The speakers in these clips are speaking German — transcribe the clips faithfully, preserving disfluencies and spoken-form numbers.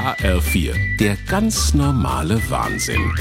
H R vier, der ganz normale Wahnsinn.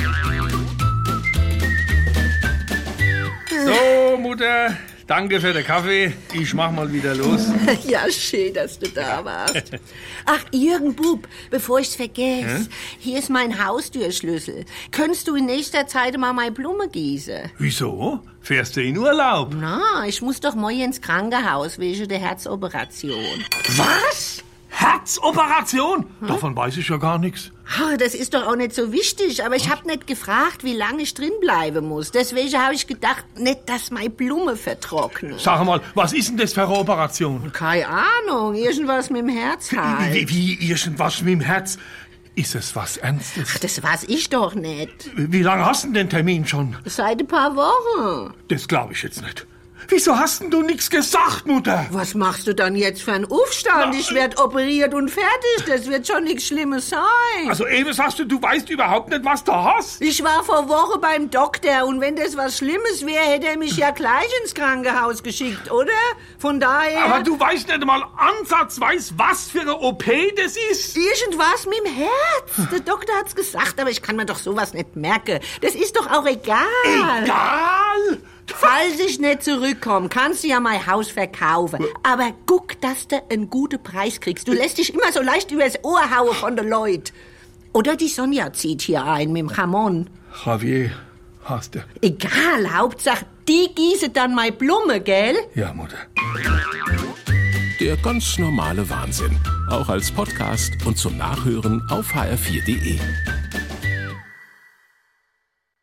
So, Mutter, danke für den Kaffee. Ich mach mal wieder los. Ja, schön, dass du da warst. Ach, Jürgen Bub, bevor ich's vergesse, hm? Hier ist mein Haustürschlüssel. Könntest du in nächster Zeit mal meine Blume gießen? Wieso? Fährst du in Urlaub? Na, ich muss doch morgen ins Krankenhaus wegen der Herzoperation. Was? Herzoperation? Hm? Davon weiß ich ja gar nichts. Das ist doch auch nicht so wichtig, aber ich hab nicht gefragt, wie lange ich drin bleiben muss. Deswegen habe ich gedacht, nicht, dass meine Blume vertrocknet. Sag mal, was ist denn das für eine Operation? Keine Ahnung, irgendwas mit dem Herz halt. Wie, wie, wie irgendwas mit dem Herz? Ist es was Ernstes? Ach, das weiß ich doch nicht. Wie lange hast du denn den Termin schon? Seit ein paar Wochen. Das glaube ich jetzt nicht. Wieso hast denn du nichts gesagt, Mutter? Was machst du dann jetzt für einen Aufstand? Na, ich werd operiert und fertig. Das wird schon nichts Schlimmes sein. Also eben sagst du, du weißt überhaupt nicht, was du hast? Ich war vor Woche beim Doktor und wenn das was Schlimmes wäre, hätte er mich ja gleich ins Krankenhaus geschickt, oder? Von daher... Aber du weißt nicht mal ansatzweise, was für eine O P das ist. Irgendwas mit dem Herz. Der Doktor hat's gesagt, aber ich kann mir doch sowas nicht merken. Das ist doch auch egal. Egal? Falls ich nicht zurückkomme, kannst du ja mein Haus verkaufen. Aber guck, dass du einen guten Preis kriegst. Du lässt dich immer so leicht übers Ohr hauen von den Leuten. Oder die Sonja zieht hier ein mit dem Ramon. Javier, hast du? Egal, Hauptsache, die gieße dann meine Blume, gell? Ja, Mutter. Der ganz normale Wahnsinn. Auch als Podcast und zum Nachhören auf h r vier punkt d e.